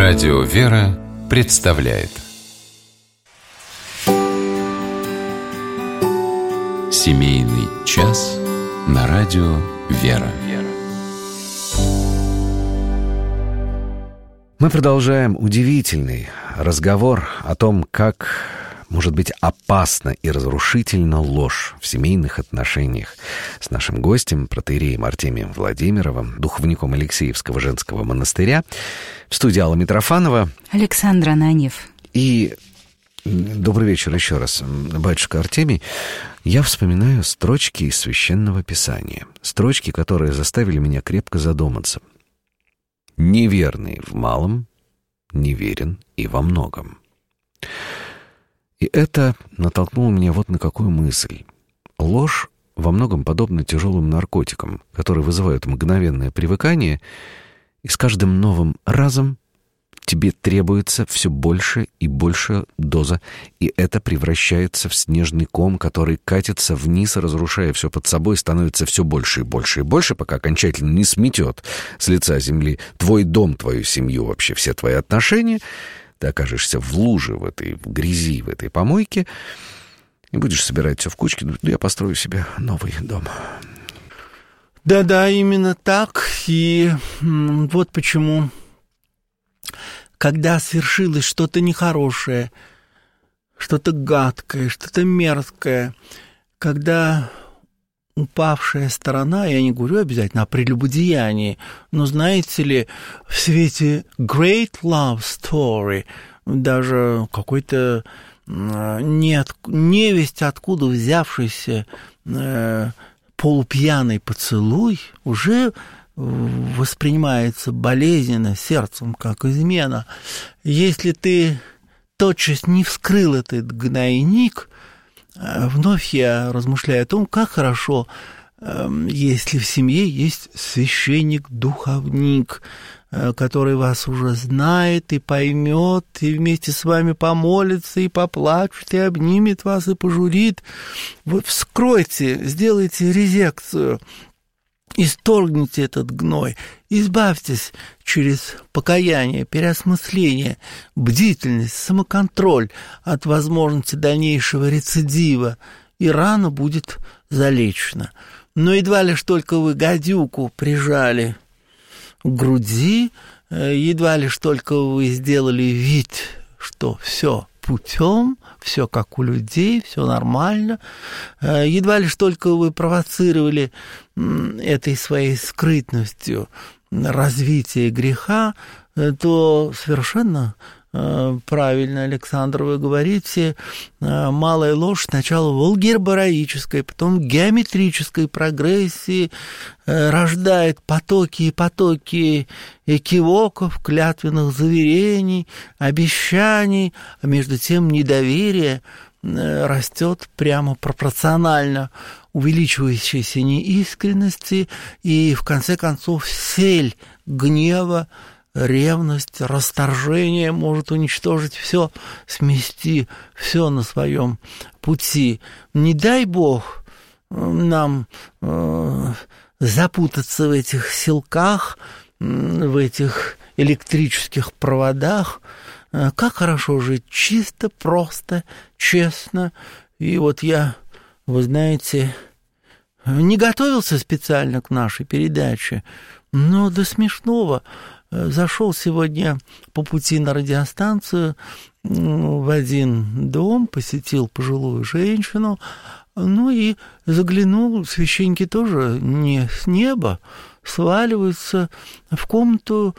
Радио «Вера» представляет Семейный час на радио «Вера». Мы продолжаем удивительный разговор о том, как может быть опасна и разрушительна ложь в семейных отношениях с нашим гостем, протоиереем Артемием Владимировым, духовником Алексеевского женского монастыря. В студии Алла Митрофанова. Александр Ананьев. И добрый вечер еще раз, батюшка Артемий. Я вспоминаю строчки из Священного Писания. Строчки, которые заставили меня крепко задуматься. «Неверный в малом, неверен и во многом». И это натолкнуло меня вот на какую мысль. Ложь во многом подобна тяжелым наркотикам, которые вызывают мгновенное привыкание, и с каждым новым разом тебе требуется все больше и больше доза, и это превращается в снежный ком, который катится вниз, разрушая все под собой, становится все больше и больше и больше, пока окончательно не сметет с лица земли твой дом, твою семью, вообще все твои отношения. Ты окажешься в луже, в этой в грязи, в этой помойке, и будешь собирать все в кучки. Ну, я построю себе новый дом. Да-да, именно так. И вот почему, когда свершилось что-то нехорошее, что-то гадкое, что-то мерзкое, когда упавшая сторона, я не говорю обязательно о прелюбодеянии, но, знаете ли, в свете great love story, даже какой-то невесть откуда взявшийся полупьяный поцелуй уже воспринимается болезненно сердцем, как измена. Если ты тотчас не вскрыл этот гнойник, вновь я размышляю о том, как хорошо, если в семье есть священник-духовник, который вас уже знает и поймет, и вместе с вами помолится, и поплачет, и обнимет вас, и пожурит. Вы вскройте, сделайте резекцию, исторгните этот гной, избавьтесь через покаяние, переосмысление, бдительность, самоконтроль от возможности дальнейшего рецидива, и рана будет залечена. Но едва лишь только вы гадюку прижали к груди, едва лишь только вы сделали вид, что все путем, все как у людей, все нормально, едва лишь только вы провоцировали этой своей скрытностью развитие греха, то совершенно правильно, Александр, вы говорите, малая ложь сначала в алгебраической, потом геометрической прогрессии рождает потоки и потоки экивоков, клятвенных заверений, обещаний, а между тем недоверие растет прямо пропорционально увеличивающейся неискренности, и в конце концов сель гнева, ревность, расторжение может уничтожить все, смести все на своем пути. Не дай Бог нам запутаться в этих силках, в этих электрических проводах. Как хорошо жить чисто, просто, честно. И вот я, вы знаете, не готовился специально к нашей передаче, но до смешного. Зашел сегодня по пути на радиостанцию в один дом, посетил пожилую женщину, ну и заглянул, священники тоже не с неба, сваливаются в комнату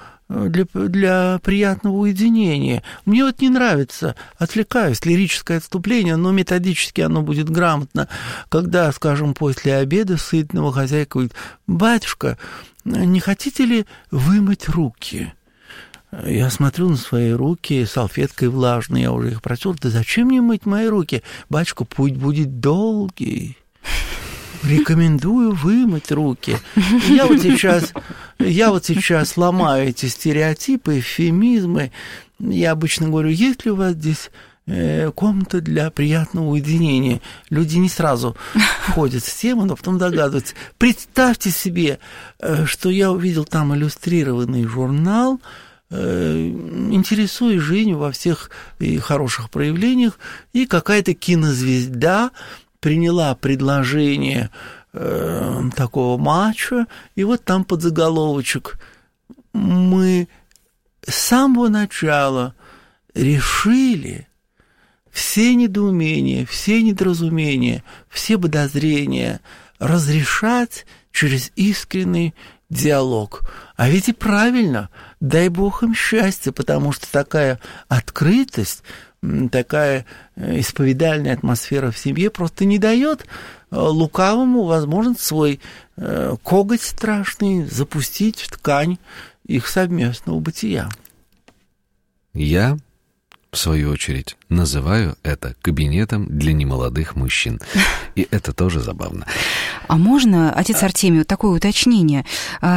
для приятного уединения. Мне вот не нравится, отвлекаюсь, лирическое отступление, но методически оно будет грамотно, когда, скажем, после обеда сытного хозяйка говорит: «Батюшка, не хотите ли вымыть руки?» Я смотрю на свои руки, салфеткой влажной, я уже их протер. Да зачем мне мыть мои руки? Батюшка, путь будет долгий. Рекомендую вымыть руки. Я вот сейчас ломаю эти стереотипы, эвфемизмы. Я обычно говорю: есть ли у вас здесь комната для приятного уединения? Люди не сразу входят в тему, но потом догадываются. Представьте себе, что я увидел там иллюстрированный журнал интересуя жизнь во всех и хороших проявлениях, и какая-то кинозвезда приняла предложение такого мачо, и вот там подзаголовочек: мы с самого начала решили все недоумения, все недоразумения, все подозрения разрешать через искренний диалог. А ведь и правильно, дай Бог им счастья, потому что такая открытость, такая исповедальная атмосфера в семье просто не дает лукавому возможность свой коготь страшный запустить в ткань их совместного бытия. Я, в свою очередь, называю это кабинетом для немолодых мужчин. И это тоже забавно. А можно, отец Артемий, вот такое уточнение?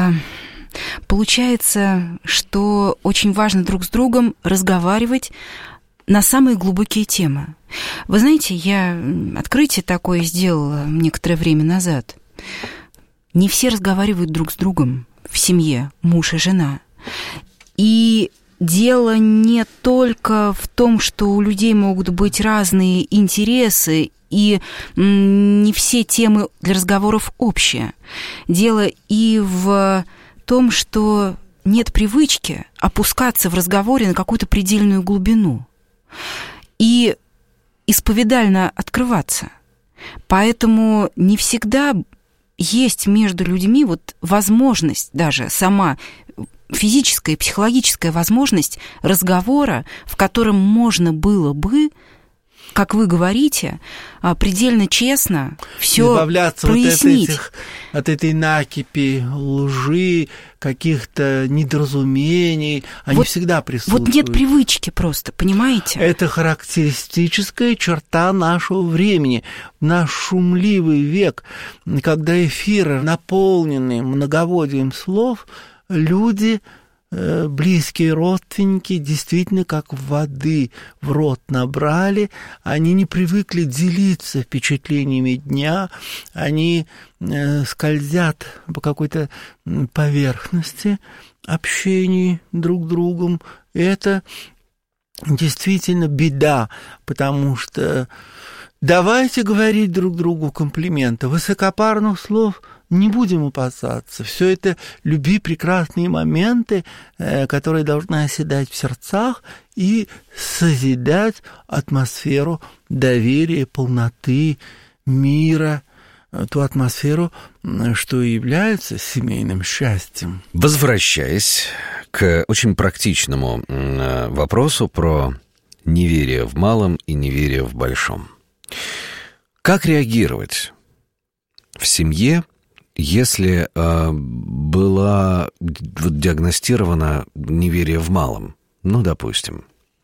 Получается, что очень важно друг с другом разговаривать на самые глубокие темы. Вы знаете, я открытие такое сделала некоторое время назад. Не все разговаривают друг с другом в семье, муж и жена. И дело не только в том, что у людей могут быть разные интересы, и не все темы для разговоров общие. Дело и в том, что нет привычки опускаться в разговоре на какую-то предельную глубину и исповедально открываться. Поэтому не всегда есть между людьми вот возможность, даже сама физическая и психологическая возможность разговора, в котором можно было бы, как вы говорите, предельно честно все прояснить. Избавляться от этой накипи, лжи, каких-то недоразумений. Они всегда присутствуют. Вот нет привычки просто, понимаете? Это характеристическая черта нашего времени. В наш шумливый век, когда эфиры наполнены многоводием слов, люди, близкие родственники, действительно как воды в рот набрали, они не привыкли делиться впечатлениями дня, они скользят по какой-то поверхности общения друг с другом. И это действительно беда, потому что давайте говорить друг другу комплименты, высокопарных слов не будем опасаться. Все это люби прекрасные моменты, которые должны оседать в сердцах и созидать атмосферу доверия, полноты, мира, ту атмосферу, что и является семейным счастьем. Возвращаясь к очень практичному вопросу про неверие в малом и неверие в большом. Как реагировать в семье, если было диагностировано неверие в малом? Ну, допустим,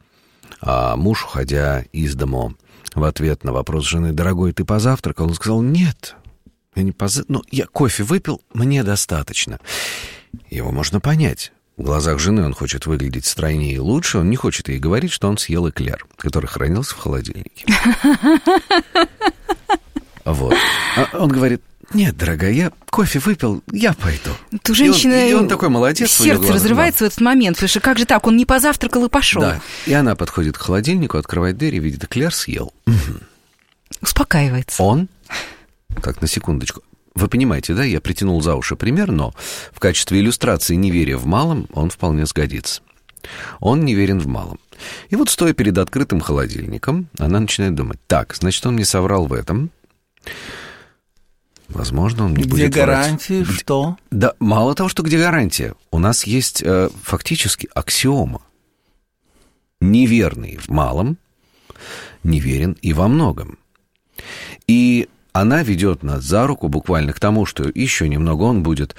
муж, уходя из дому, в ответ на вопрос жены: «Дорогой, ты позавтракал?» Он сказал: «Нет, я не позавтракал, я кофе выпил, мне достаточно». Его можно понять. В глазах жены он хочет выглядеть стройнее и лучше, он не хочет ей говорить, что он съел эклер, который хранился в холодильнике. Вот. Он говорит: «Нет, дорогая, я кофе выпил, я пойду». У женщины и он такой молодец. Сердце разрывается в этот момент, потому что как же так, он не позавтракал и пошел. Да, и она подходит к холодильнику, открывает дверь и видит: эклер съел. Успокаивается. Он, так, на секундочку, вы понимаете, да, я притянул за уши пример, но в качестве иллюстрации неверия в малом он вполне сгодится. Он неверен в малом. И вот, стоя перед открытым холодильником, она начинает думать: так, значит, он мне соврал в этом. Возможно, он не будет врать. Где гарантии, что? Да, мало того, что где гарантия. У нас есть фактически аксиома. Неверный в малом, неверен и во многом. И она ведет нас за руку буквально к тому, что еще немного он будет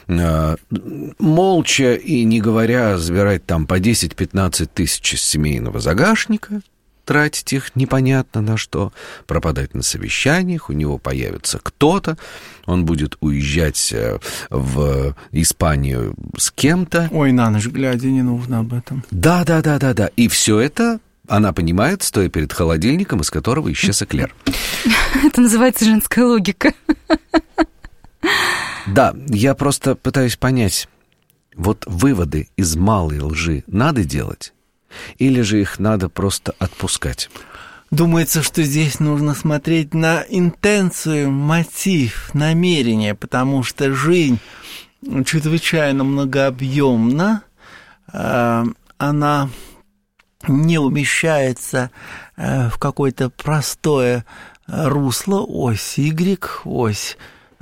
молча и не говоря забирать там по 10-15 тысяч из семейного загашника, тратить их непонятно на что, пропадать на совещаниях, у него появится кто-то, он будет уезжать в Испанию с кем-то. Ой, на ночь глядя, не нужно об этом. Да. И все это она понимает, стоя перед холодильником, из которого исчез эклер. Это называется женская логика. Да, я просто пытаюсь понять, Вот выводы из малой лжи надо делать? Или же их надо просто отпускать? Думается, что здесь нужно смотреть на интенцию, мотив, намерение, потому что жизнь чрезвычайно многообъемна, она не умещается в какое-то простое русло, ось Y, ось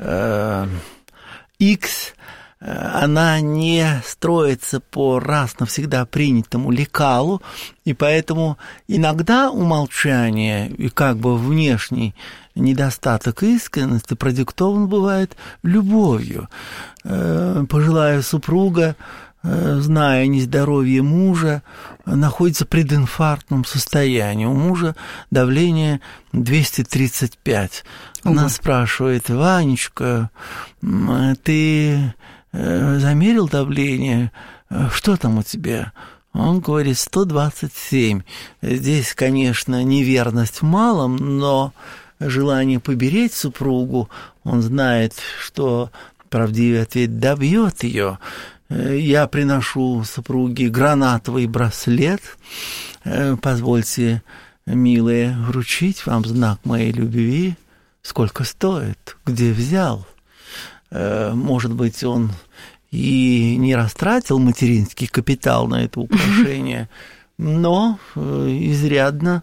X, она не строится по раз навсегда принятому лекалу, и поэтому иногда умолчание и как бы внешний недостаток искренности продиктован бывает любовью. Пожилая супруга, зная нездоровье мужа, находится в прединфарктном состоянии. У мужа давление 235. Она спрашивает: «Ванечка, ты замерил давление? Что там у тебя?» Он говорит: 127. Здесь, конечно, неверность в малом, но желание поберечь супругу, он знает, что правдивый ответ добьет ее. Я приношу супруге гранатовый браслет. Позвольте, милые, вручить вам знак моей любви. Сколько стоит? Где взял? Может быть, он и не растратил материнский капитал на это украшение, но изрядно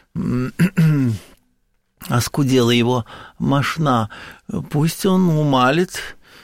оскудела его мошна. Пусть он умалит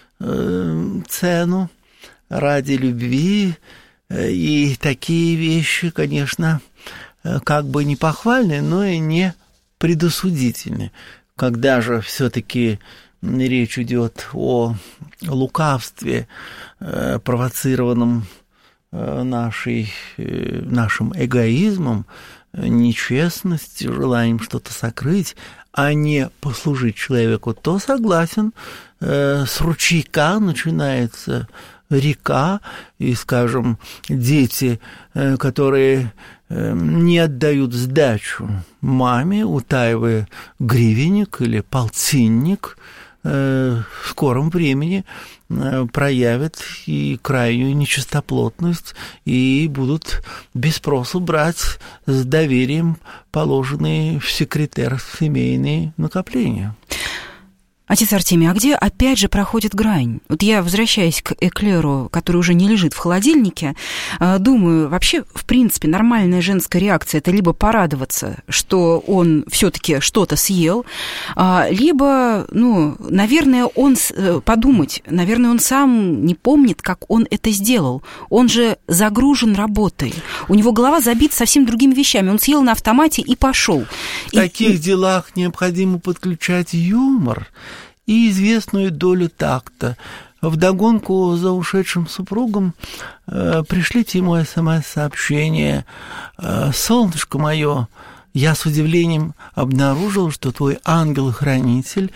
цену ради любви, и такие вещи, конечно, как бы не похвальны, но и не предосудительны. Когда же все-таки речь идет о лукавстве, провоцированном нашим эгоизмом, нечестностью, желанием что-то сокрыть, а не послужить человеку, то согласен, с ручейка начинается река, и, скажем, дети, которые не отдают сдачу маме, утаивая гривенник или полтинник, в скором времени проявят и крайнюю нечистоплотность и будут без спросу брать с доверием положенные в секретер семейные накопления. Отец Артемий, а где опять же проходит грань? Вот я, возвращаясь к эклеру, который уже не лежит в холодильнике, думаю, вообще, в принципе, нормальная женская реакция – это либо порадоваться, что он все-таки что-то съел, либо, наверное, он подумать, наверное, он сам не помнит, как он это сделал. Он же загружен работой, у него голова забита совсем другими вещами. Он съел на автомате и пошел. В таких делах необходимо подключать юмор и известную долю такта. Вдогонку за ушедшим супругом пришлите ему СМС-сообщение: «Солнышко мое, я с удивлением обнаружил, что твой ангел-хранитель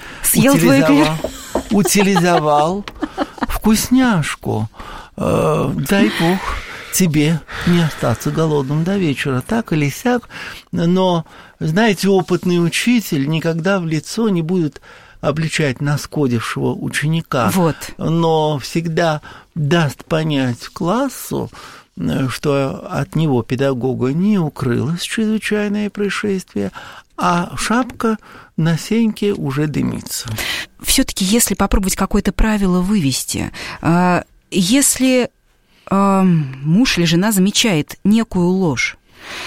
утилизовал вкусняшку. Дай Бог тебе не остаться голодным до вечера», так или сяк. Но, знаете, опытный учитель никогда в лицо не будет обличать наскодившего ученика, но всегда даст понять классу, что от него, педагога, не укрылось чрезвычайное происшествие, а шапка на сеньке уже дымится. Все-таки, если попробовать какое-то правило вывести, если муж или жена замечает некую ложь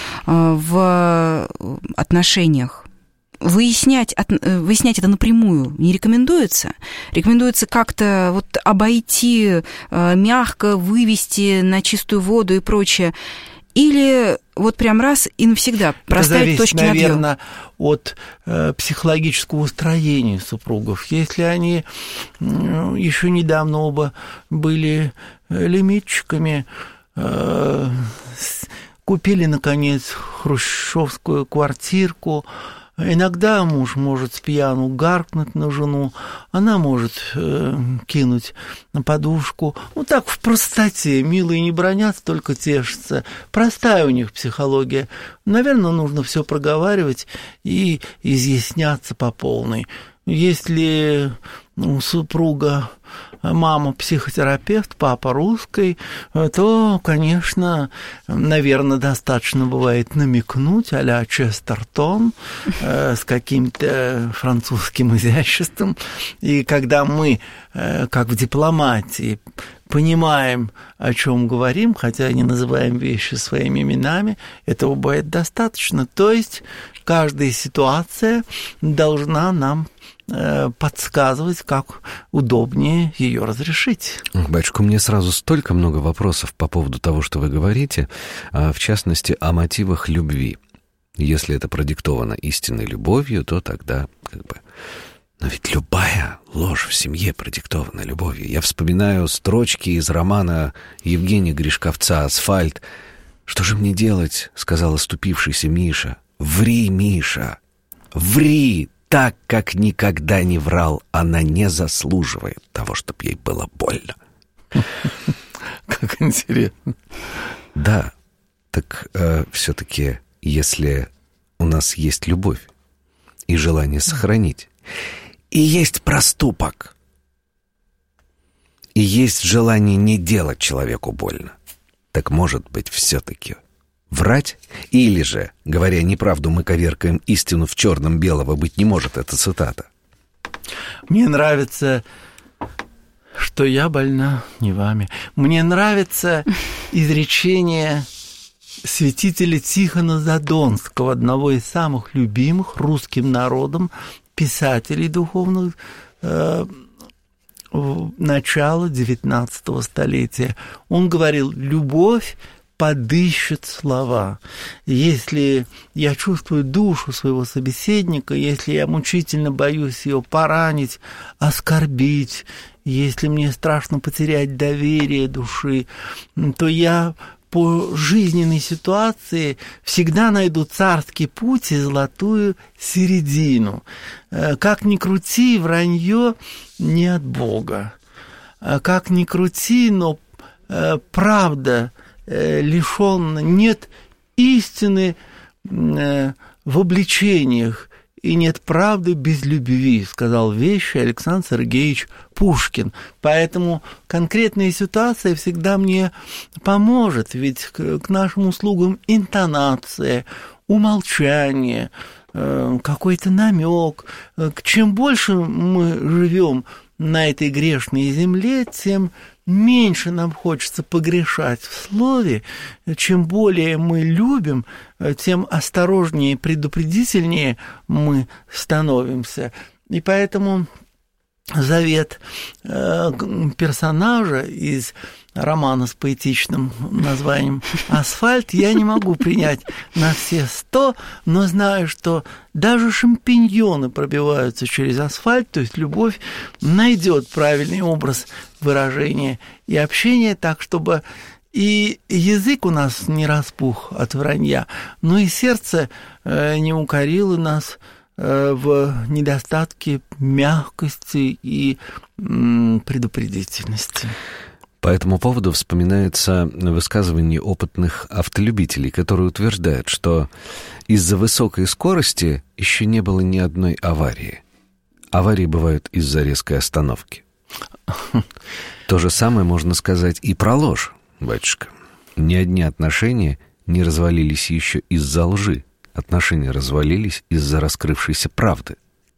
в отношениях, выяснять это напрямую не рекомендуется. Рекомендуется как-то обойти, мягко вывести на чистую воду и прочее. Или прям раз и навсегда проставить точки над «ё». Это зависит, наверное, от психологического устроения супругов. Если они еще недавно оба были лимитчиками, купили, наконец, хрущевскую квартирку, иногда муж может спьяну гаркнуть на жену, она может кинуть на подушку. Так в простоте. Милые не бронятся, только тешатся. Простая у них психология. Наверное, нужно все проговаривать и изъясняться по полной. Если у супруга мама психотерапевт, папа русский, то, конечно, наверное, достаточно бывает намекнуть а-ля Честертон с каким-то французским изяществом. И когда мы, как в дипломатии, понимаем, о чем говорим, хотя не называем вещи своими именами, этого бывает достаточно. То есть каждая ситуация должна нам подсказывать, как удобнее ее разрешить. Батюшка, у меня сразу столько много вопросов по поводу того, что вы говорите, в частности, о мотивах любви. Если это продиктовано истинной любовью, то тогда как бы... Но ведь любая ложь в семье продиктована любовью. Я вспоминаю строчки из романа Евгения Гришковца «Асфальт». «Что же мне делать?» — сказал оступившийся Миша. «Ври, Миша, ври так, как никогда не врал. Она не заслуживает того, чтобы ей было больно». Как интересно. Да, так все-таки, если у нас есть любовь и желание сохранить, и есть проступок, и есть желание не делать человеку больно, так, может быть, все-таки врать? Или же, говоря неправду, мы коверкаем истину в черном белого, быть не может, это цитата. Мне нравится, что я больна не вами. Мне нравится изречение святителя Тихона Задонского, одного из самых любимых русским народом писателей духовных начала XIX столетия. Он говорил: «Любовь подыщет слова. Если я чувствую душу своего собеседника, если я мучительно боюсь ее поранить, оскорбить, если мне страшно потерять доверие души, то я по жизненной ситуации всегда найду царский путь и золотую середину. Как ни крути, вранье не от Бога. Как ни крути, но правда лишённа, нет истины в обличениях, и нет правды без любви», сказал вещи Александр Сергеевич Пушкин. Поэтому конкретная ситуация всегда мне поможет, ведь к нашим услугам интонация, умолчание, какой-то намек. Чем больше мы живем на этой грешной земле, тем меньше нам хочется погрешать в слове. Чем более мы любим, тем осторожнее и предупредительнее мы становимся. И поэтому завет персонажа из романа с поэтичным названием «Асфальт» я не могу принять на все 100, но знаю, что даже шампиньоны пробиваются через асфальт, то есть любовь найдет правильный образ выражения и общения так, чтобы и язык у нас не распух от вранья, но и сердце не укорило нас в недостатке мягкости и предупредительности. По этому поводу вспоминается высказывание опытных автолюбителей, которые утверждают, что из-за высокой скорости еще не было ни одной аварии. Аварии бывают из-за резкой остановки. То же самое можно сказать и про ложь, батюшка. Ни одни отношения не развалились еще из-за лжи. Отношения развалились из-за раскрывшейся правды.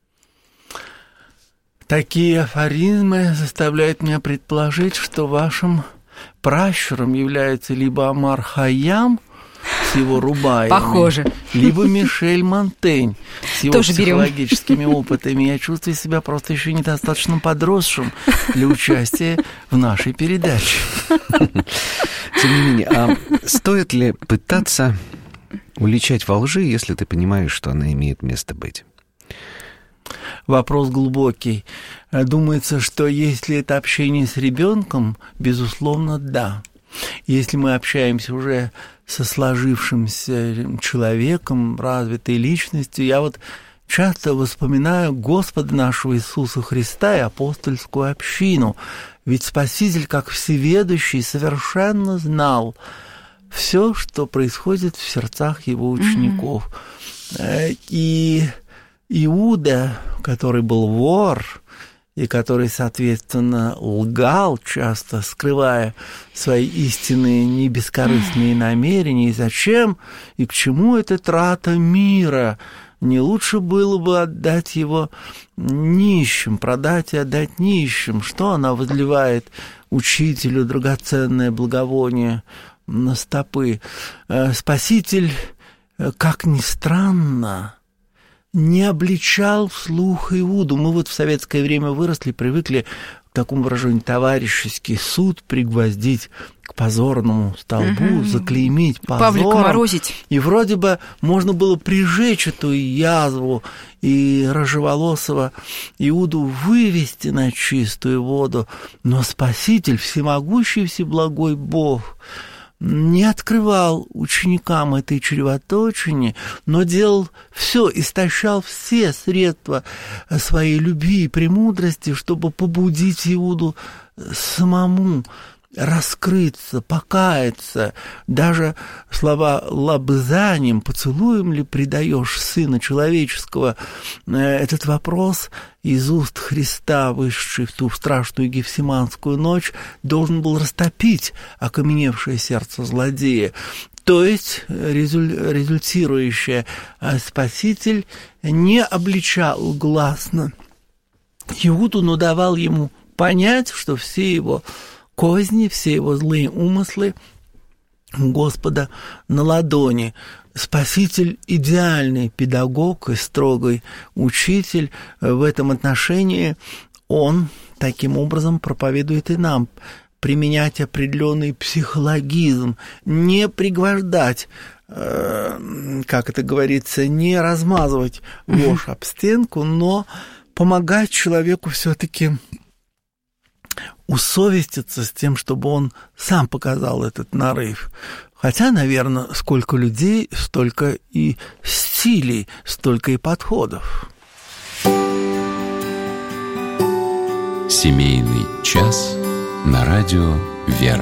Такие афоризмы заставляют меня предположить, что вашим пращуром является либо Омар Хайям с его рубаями, похоже, либо Мишель Монтень с его тоже психологическими опытами. Я чувствую себя просто еще недостаточно подросшим для участия в нашей передаче. Тем не менее, а стоит ли пытаться уличать во лжи, если ты понимаешь, что она имеет место быть? Вопрос глубокий. Думается, что если это общение с ребенком, безусловно, да. Если мы общаемся уже со сложившимся человеком, развитой личностью, я вот часто вспоминаю Господа нашего Иисуса Христа и апостольскую общину. Ведь Спаситель, как всеведущий, совершенно знал все, что происходит в сердцах его учеников. И Иуда, который был вор, и который, соответственно, лгал, часто скрывая свои истинные небескорыстные намерения. И зачем и к чему эта трата мира? Не лучше было бы отдать его нищим, продать и отдать нищим? Что она возливает учителю драгоценное благовоние на стопы? Спаситель, как ни странно, не обличал вслух Иуду. Мы вот в советское время выросли, привыкли к такому выражению «товарищеский суд» пригвоздить к позорному столбу, заклеймить позором. Павлика морозить. И вроде бы можно было прижечь эту язву и рыжеволосого Иуду вывести на чистую воду. Но Спаситель, всемогущий, всеблагой Бог, не открывал ученикам этой чревоточины, но делал все, истощал все средства своей любви и премудрости, чтобы побудить Иуду самому раскрыться, покаяться. Даже слова «лобзанием», «поцелуем ли предаешь Сына Человеческого», этот вопрос из уст Христа, вышедший в ту страшную Гефсиманскую ночь, должен был растопить окаменевшее сердце злодея. То есть результирующее, Спаситель не обличал гласно Иуду, но давал ему понять, что все его козни, все его злые умыслы Господа на ладони. Спаситель – идеальный педагог и строгий учитель. В этом отношении он таким образом проповедует и нам применять определенный психологизм, не пригвождать, как это говорится, не размазывать ложь об стенку, но помогать человеку все-таки усовеститься с тем, чтобы он сам показал этот нарыв. Хотя, наверное, сколько людей, столько и стилей, столько и подходов. Семейный час на радио «Вера».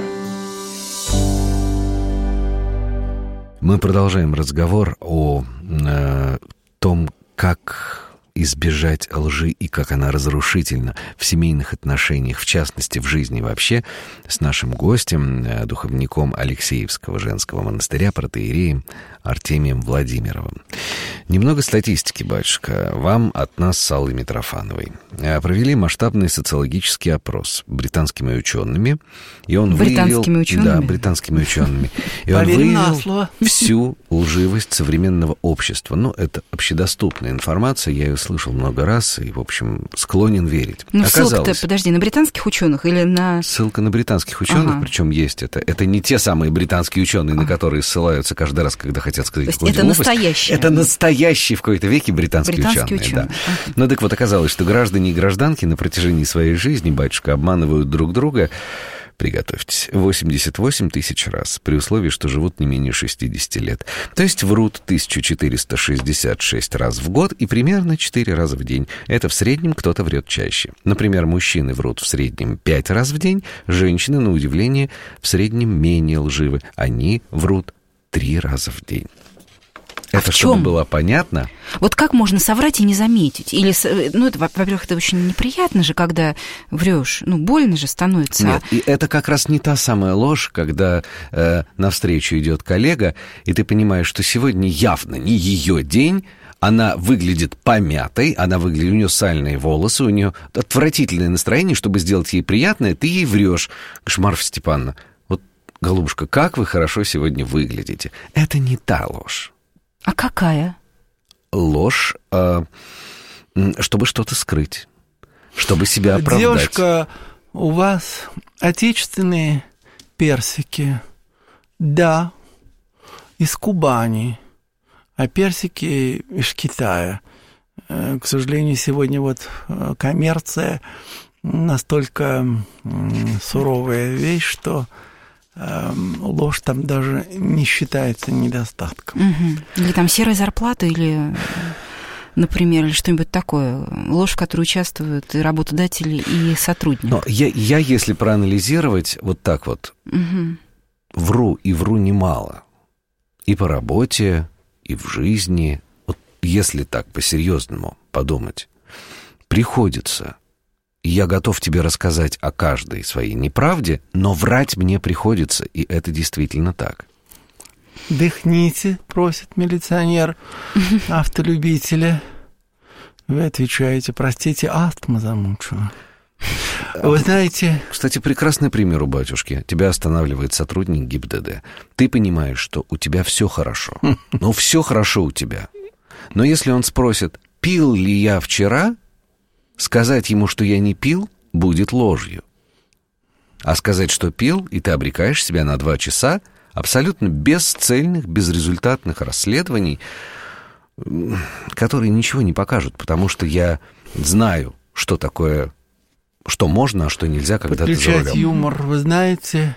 Мы продолжаем разговор о том, как избежать лжи и как она разрушительна в семейных отношениях, в частности, в жизни вообще, с нашим гостем, духовником Алексеевского женского монастыря, протоиереем Артемием Владимировым. Немного статистики, батюшка, вам от нас с Аллой Митрофановой. Провели масштабный социологический опрос британскими учеными, и он выявил... Да, британскими учеными. И он выявил всю лживость современного общества. Ну, это общедоступная информация, я ее слышал много раз и, в общем, склонен верить. Ну, ссылка-то, подожди, на британских ученых или на... Ссылка на британских ученых, причем есть это. Это не те самые британские ученые, на которые ссылаются каждый раз, когда хотят сказать какую-то глупость. Это настоящие. Это настоящие в какой-то веке британские ученые. Да. Ну, так вот, оказалось, что граждане и гражданки на протяжении своей жизни, батюшка, обманывают друг друга, приготовьтесь, 88 тысяч раз, при условии, что живут не менее 60 лет. То есть врут 1466 раз в год и примерно 4 раза в день. Это в среднем кто-то врет чаще. Например, мужчины врут в среднем 5 раз в день, женщины, на удивление, в среднем менее лживы. Они врут 3 раза в день. Это чтобы было понятно. Вот как можно соврать и не заметить? Или, ну, это, во-первых, это очень неприятно же, когда врешь. Ну, больно же становится. Нет, и это как раз не та самая ложь, когда навстречу идет коллега, и ты понимаешь, что сегодня явно не ее день, она выглядит помятой, у нее сальные волосы, у нее отвратительное настроение, чтобы сделать ей приятное, ты ей врешь. Говоришь: Марфа Степановна, вот, голубушка, как вы хорошо сегодня выглядите. Это не та ложь. А какая? Ложь, чтобы что-то скрыть, чтобы себя оправдать. Девушка, у вас отечественные персики? Да, из Кубани, а персики из Китая. К сожалению, сегодня вот коммерция настолько суровая вещь, что ложь там даже не считается недостатком. Или там серая зарплата, или, например, или что-нибудь такое. Ложь, в которой участвуют и работодатели, и сотрудники. Но я, если проанализировать вот так вот, вру и вру немало. И по работе, и в жизни. Вот если так по-серьезному подумать, приходится и я готов тебе рассказать о каждой своей неправде, но врать мне приходится, и это действительно так. «Дыхните», — просит милиционер автолюбителя. Вы отвечаете: «Простите, астма замучила». Вы знаете... Кстати, прекрасный пример у батюшки. Тебя останавливает сотрудник ГИБДД. Ты понимаешь, что у тебя все хорошо. Ну, все хорошо у тебя. Но если он спросит, пил ли я вчера, сказать ему, что я не пил, будет ложью. А сказать, что пил, и ты обрекаешь себя на 2 часа абсолютно бесцельных, безрезультатных расследований, которые ничего не покажут, потому что я знаю, что такое, что можно, а что нельзя, когда ты за рулем. Подключать юмор, вы знаете,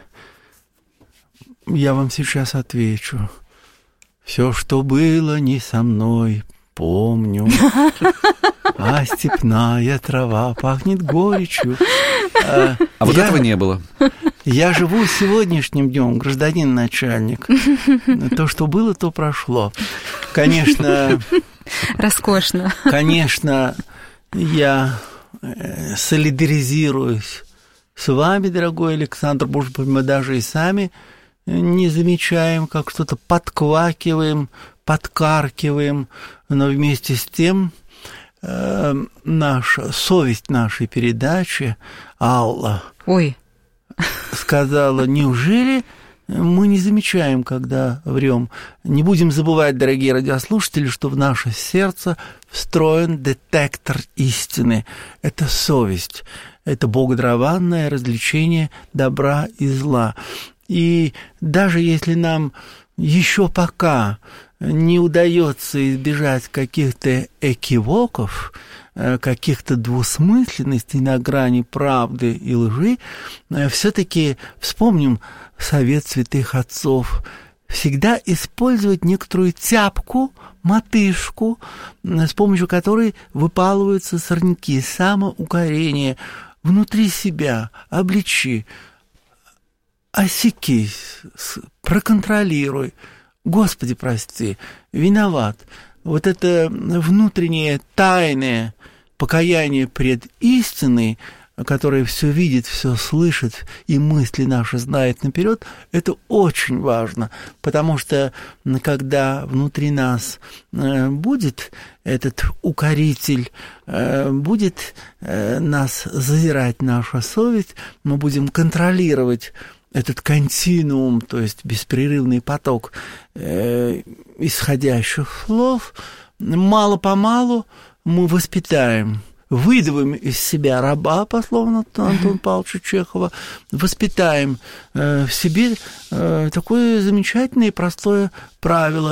я вам сейчас отвечу. Все, что было не со мной, помню. А степная трава пахнет горечью. Вот этого не было. Я живу сегодняшним днем, гражданин начальник. То, что было, то прошло. Конечно... Роскошно. Конечно, я солидаризируюсь с вами, дорогой Александр. Может быть, мы даже и сами не замечаем, как что-то подквакиваем, подкаркиваем, но вместе с тем наша совесть нашей передачи, Алла, сказала: неужели мы не замечаем, когда врем? Не будем забывать, дорогие радиослушатели, что в наше сердце встроен детектор истины. Это совесть, это богодарованное развлечение добра и зла. И даже если нам еще пока не удается избежать каких-то экивоков, каких-то двусмысленностей на грани правды и лжи, все-таки вспомним совет святых отцов: всегда использовать некоторую тяпку, мотышку, с помощью которой выпалываются сорняки, самоукорение. Внутри себя обличи, осекись, проконтролируй. Господи, прости, виноват. Вот это внутреннее тайное покаяние пред истиной, которое все видит, все слышит и мысли наши знает наперед, это очень важно, потому что когда внутри нас будет этот укоритель, будет нас зазирать наша совесть, мы будем контролировать этот континуум, то есть беспрерывный поток исходящих слов, мало-помалу мы воспитаем, выдавим из себя раба, по словам Антона Павловича Чехова, воспитаем в себе такое замечательное и простое правило: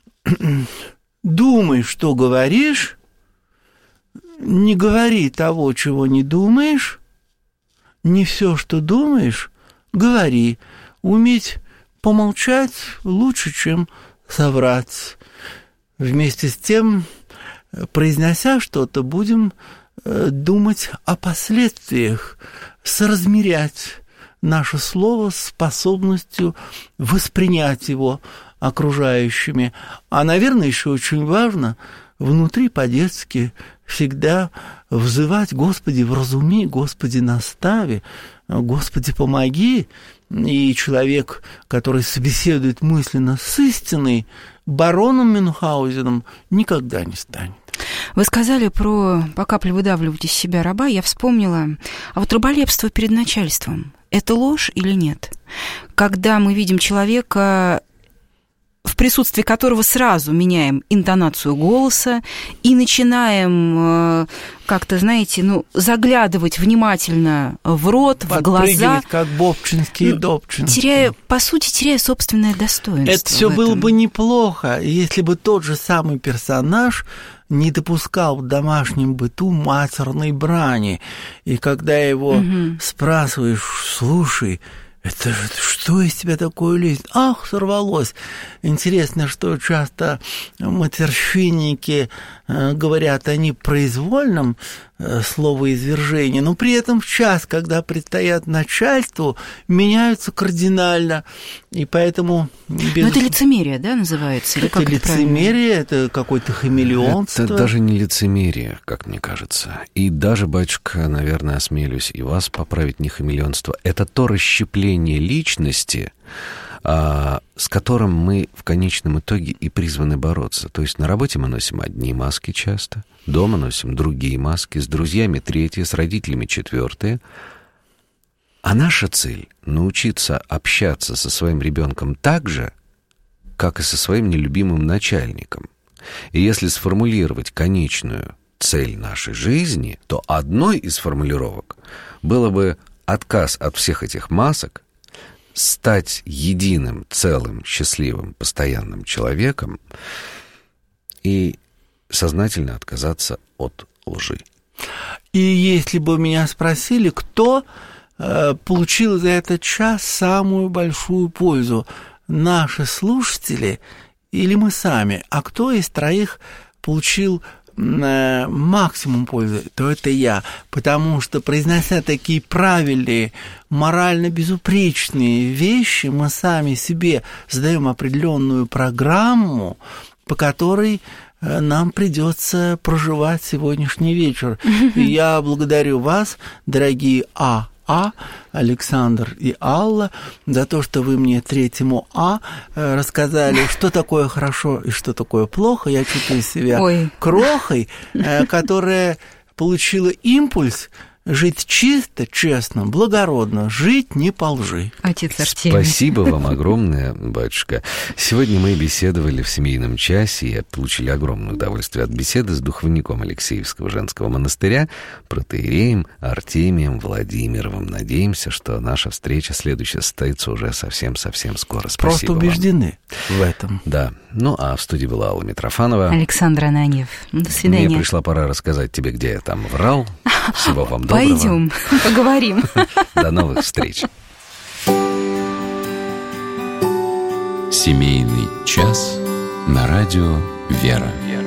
думай, что говоришь, не говори того, чего не думаешь, не все, что думаешь, говори. Уметь помолчать лучше, чем соврать. Вместе с тем, произнося что-то, будем думать о последствиях, соразмерять наше слово с способностью воспринять его окружающими. А, наверное, еще очень важно внутри по-детски всегда взывать: Господи, вразуми, Господи, настави, Господи, помоги. И человек, который собеседует мысленно с истиной, бароном Мюнхгаузеном никогда не станет. Вы сказали про «по капле выдавливать из себя раба», я вспомнила, а вот раболепство перед начальством – это ложь или нет? Когда мы видим человека, в присутствии которого сразу меняем интонацию голоса и начинаем как-то, знаете, заглядывать внимательно в рот, в глаза. Как Бобчинский и Добчинский. По сути, теряя собственное достоинство. Это все было бы неплохо, если бы тот же самый персонаж не допускал в домашнем быту матерной брани. И когда его спрашиваешь: слушай, это же что из тебя такое лезет? Ах, сорвалось. Интересно, что часто матерщинники говорят о непроизвольном словоизвержения, но при этом в час, когда предстоят начальству, меняются кардинально, и поэтому... Но это лицемерие, да, называется? Или это лицемерие, это какое-то хамелеонство. Это даже не лицемерие, как мне кажется. И даже, батюшка, наверное, осмелюсь и вас поправить, не хамелеонство. Это то расщепление личности, с которым мы в конечном итоге и призваны бороться. То есть на работе мы носим одни маски часто, дома носим другие маски, с друзьями третьи, с родителями четвертые. А наша цель — научиться общаться со своим ребенком так же, как и со своим нелюбимым начальником. И если сформулировать конечную цель нашей жизни, то одной из формулировок было бы отказ от всех этих масок, стать единым, целым, счастливым, постоянным человеком и сознательно отказаться от лжи. И если бы меня спросили, кто получил за этот час самую большую пользу, наши слушатели или мы сами, а кто из троих получил максимум пользы, то это я, потому что, произнося такие правильные, морально безупречные вещи, мы сами себе задаем определенную программу, по которой нам придется проживать сегодняшний вечер. И я благодарю вас, дорогие Александр и Алла, за то, что вы мне третьему рассказали, что такое хорошо и что такое плохо. Я чувствую себя крохой, которая получила импульс жить чисто, честно, благородно, жить не по лжи. Отец Артемий. Спасибо вам огромное, батюшка. Сегодня мы беседовали в семейном часе и получили огромное удовольствие от беседы с духовником Алексеевского женского монастыря, протоиереем Артемием Владимировым. Надеемся, что наша встреча следующая состоится уже совсем-совсем скоро. Спасибо. Просто убеждены в этом. Да. Ну, а в студии была Алла Митрофанова. Александр Ананьев. До свидания. Мне пришла пора рассказать тебе, где я там врал. Всего вам доброго. Пойдем, поговорим. До новых встреч. Семейный час на радио «Вера».